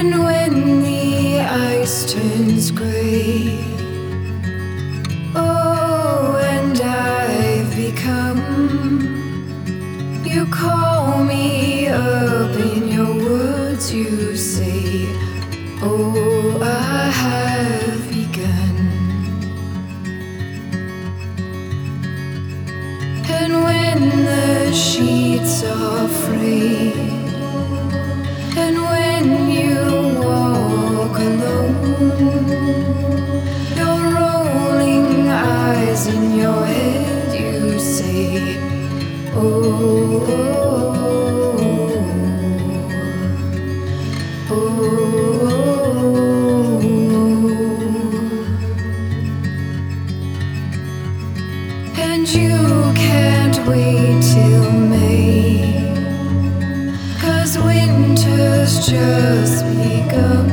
And when the ice turns gray, oh, and I've become, you call me up in your words, you say, oh, I have begun. And when the sheets are frayed, and when you walk alone, your rolling eyes in your head, you say, oh, oh, oh. And you can't wait till May, 'cause winter's just begun.